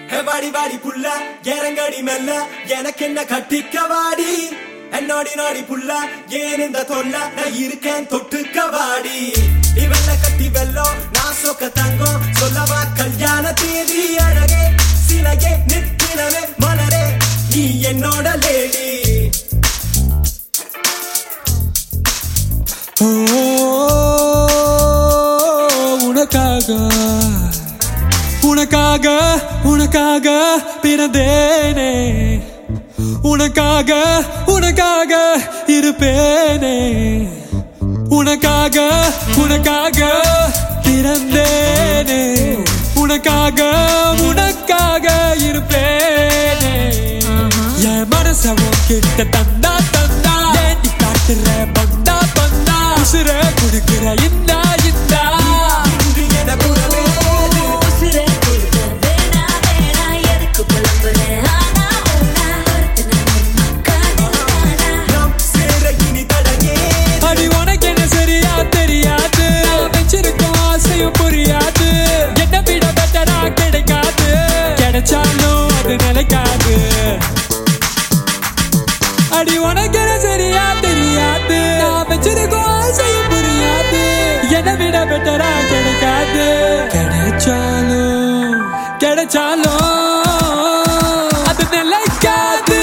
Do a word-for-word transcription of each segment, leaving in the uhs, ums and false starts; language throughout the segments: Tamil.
வாடி வாடி புள்ள இறங்கடி மெல்ல எனக்கு என்ன கட்டிக்க வாடி என்னோடி நாடி புள்ள ஏன் இந்த தொல்ல நான் இருக்கேன் தொட்டுக்க வாடி நீ வெள்ள கட்டி வெல்லம் நான் சொக்க தங்கம் சொல்லவா கல்யாண தேதி அழகே சிலையே நிற்கிறவே மலரே நீ என்னோட லேடி உனக்காக உனக்காக உனக்காக பிறந்தேனே உனக்காக உனக்காக இருப்பேனே உனக்காக உனக்காக பிறந்தேனே உனக்காக உனக்காக இருப்பேனே என் மனச உன்கிட்ட தந்தா தந்தா ஏண்டி காட்டுற பந்தா பந்தா உசுர குடுக்கிற இந்தா இந்தா புரியாது என்ன விட பெட்டரா கிடைக்காது கிடைச்சாலும் அது நிலைக்காது அடி உனக்கு சரியா தெரியாது நான் வச்சிருக்கோம் ஆசையும் புரியாது என்ன விட பெட்டரா கிடைக்காது கிடைச்சாலும் கிடைச்சாலும் அது நிலைக்காது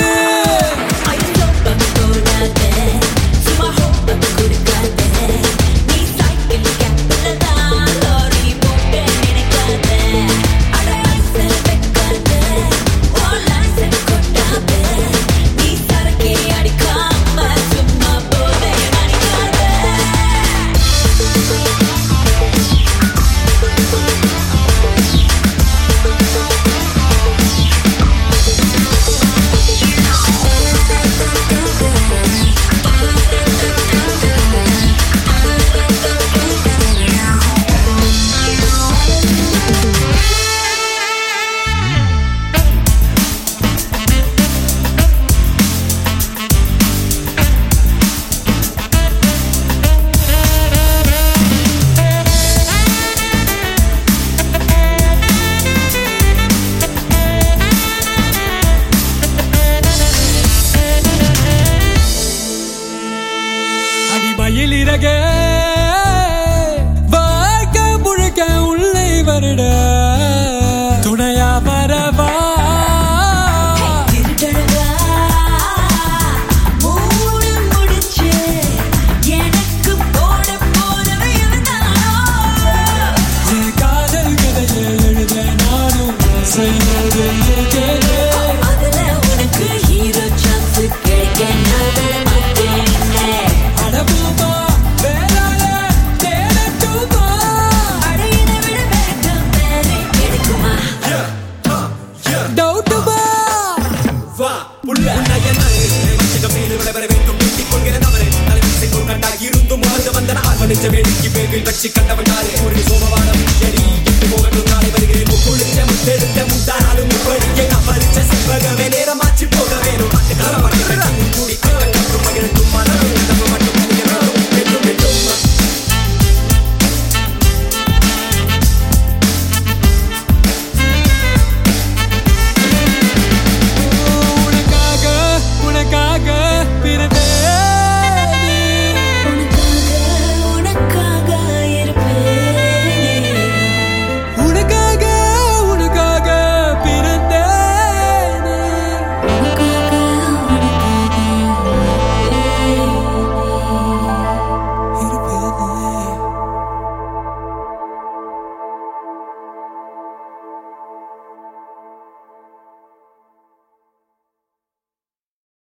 மயிலிறகே வாழ்க்கை முழுக்க உள்ளே வருட துணையா வரவா காதல் கதையை எழுத நானும் செய்வது வேடிக்கை பேரில் வச்சு கண்டவன் ஒரு சோமவானம்